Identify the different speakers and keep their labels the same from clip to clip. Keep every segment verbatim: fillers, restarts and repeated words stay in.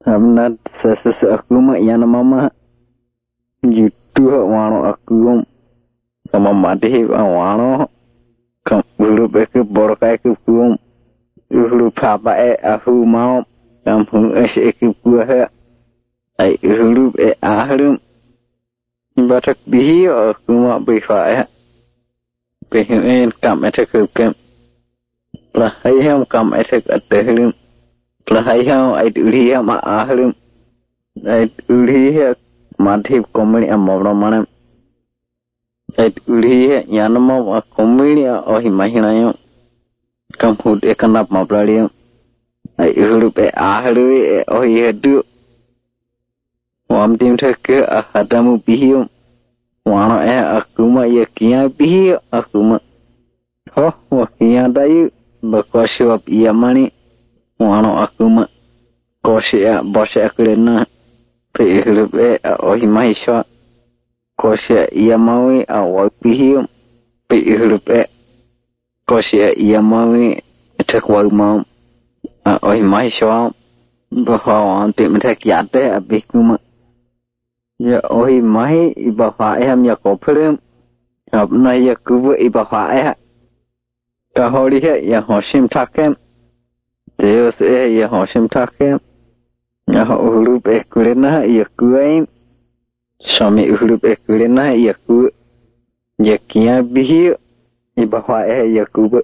Speaker 1: Hamnat sesus aku mak yana mama jitu wano aku sama madhi wano kam ulu beke borkai ku kum ulu papa e aku mau kam hu es ek buah ai ulu e ahlum batak bihi aku mak bifa e behin kam etek kem lah ayam kam etek atehlim Pelahayau ait uliya ma ahlim ait uliya madhib komini amobra manam ait uliya yanama ma komini ohi mahinayo kamhud ekanap mabraliyo ai ulup e ahlu e ohi hedu wamdim thake ahadamu bihiyo wana e akuma ya kiya bihiyo akuma ho wa kiya dayu bakwashwap iyamani wano aku mak kosya bosya kulena pe hidup e ohi mahiswa kosya iya mawi awal pihim pe hidup e kosya iya mawi etak wal mau ohi mahiswa bahwa anti metak yate abih kuma ya ohi mahi ibaha eham ya kopelem abna ya kubu ibaha eh kahori he ya hoshim takem Deus e ya hoshim takem ya uhulup e kulena ya kuaim Shami uhulup e kulena ya ku ya kia bihi ibaha e ya kubu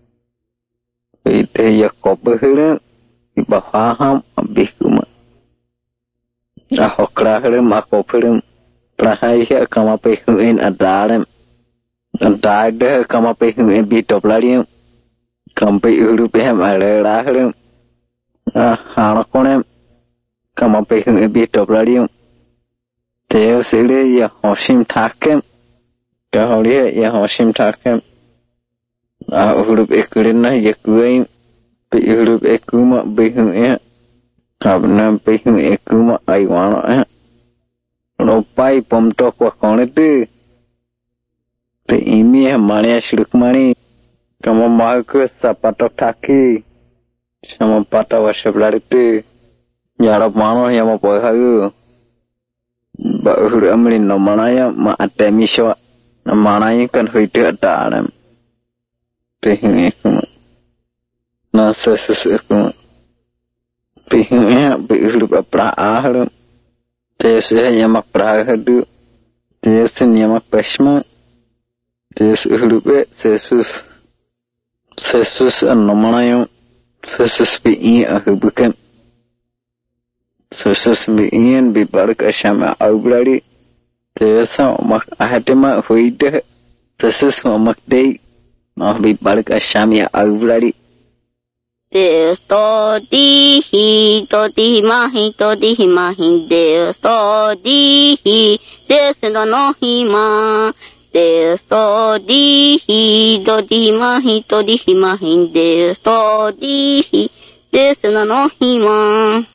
Speaker 1: ite ya kobuhulem ibaha ham abih kuma ya hokrahulem akopulem prahai ya kama pehuin adalem adade kama pehuin bitoplarium Kampai ulu pehem ale lahirem ah hanakonem kampai hum ebi toblarium teo sile ya hoshim takem kaholi ya hoshim takem ah ulu ekulena ya kuaim pe ulu ekuma behum e kabna behum ekuma aiwana e lopai pomtok wa konete te imi mane shurukmani Kamu mahu ke sapatok taki sama pata wasap larite yarap mano yang mau pahayu bahur amlin no manaya ma atemi swa manaya kan hoite adaram pehin ekuma na sesus ekuma pehin ya behur pra ahlu tese yamak pra hadu tese yamak pashma tese hulupe sesus Sesus anomanayum, sesus bi'in ahubukan, sesus bi'in bibarak asyama aubrari, tesa umak ahadima huidah, sesus umak day, nah bibarak asyami aubrari.
Speaker 2: Deus to dihi, to dihi mahi, to dihi mahi, Deus to dihi, Deus no nohi ma. Deus to dihi, do dihi mahi, to dihi mahi, Deus to dihi, Deus no nohi ma.